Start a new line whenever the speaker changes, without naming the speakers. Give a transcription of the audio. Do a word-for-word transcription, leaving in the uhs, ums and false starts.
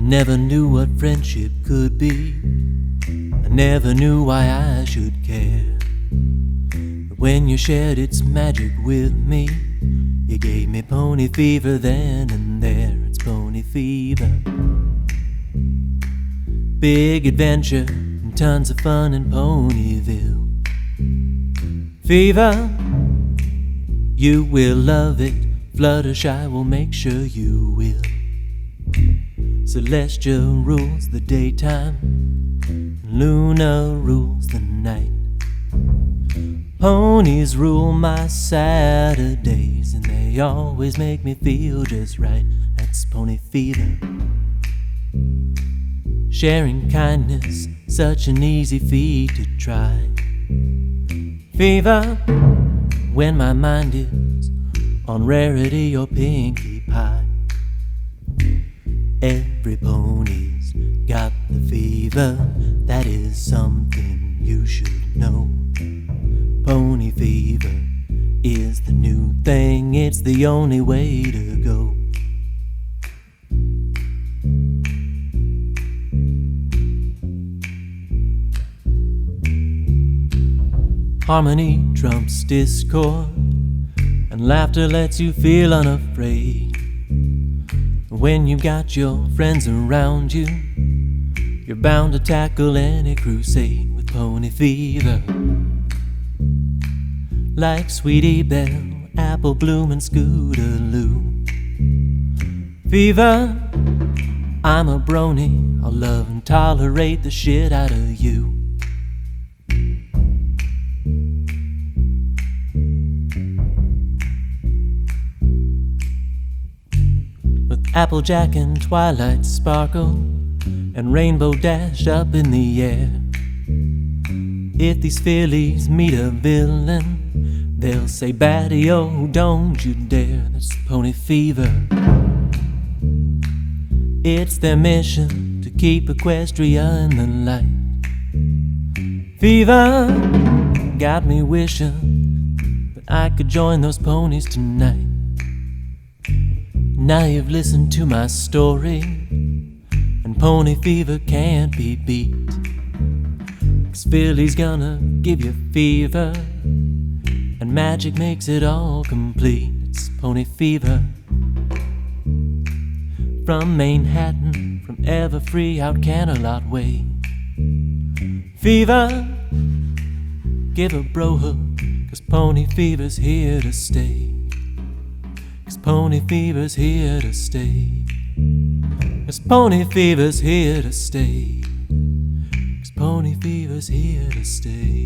never knew what friendship could be. I never knew why I should care. But when you shared its magic with me, you gave me pony fever then and there. It's pony fever. Big adventure and tons of fun in Ponyville. Fever, you will love it. Fluttershy will make sure you will. Celestia rules the daytime, Luna rules the night. Ponies rule my Saturdays, and they always make me feel just right. That's pony fever. Sharing kindness, such an easy feat to try. Fever, when my mind is on Rarity or Pinkie Pie. Every pony's got the fever, that is something you should know. Pony fever is the new thing, it's the only way to go. Harmony trumps discord, and laughter lets you feel unafraid. When you've got your friends around you, you're bound to tackle any crusade with pony fever. Like Sweetie Belle, Apple Bloom, and Scootaloo. Fever, I'm a brony, I'll love and tolerate the shit out of you. Applejack and Twilight sparkle, and Rainbow Dash up in the air. If these fillies meet a villain, they'll say, "Batty, oh, don't you dare." That's pony fever. It's their mission to keep Equestria in the light. Fever got me wishing that I could join those ponies tonight. Now you've listened to my story, and pony fever can't be beat. 'Cause Philly's gonna give you fever, and magic makes it all complete. It's pony fever. From Manhattan, from Everfree out Canterlot Way. Fever, give a bro hug, 'cause pony fever's here to stay. 'Cause pony fever's here to stay. 'Cause pony fever's here to stay. 'Cause pony fever's here to stay.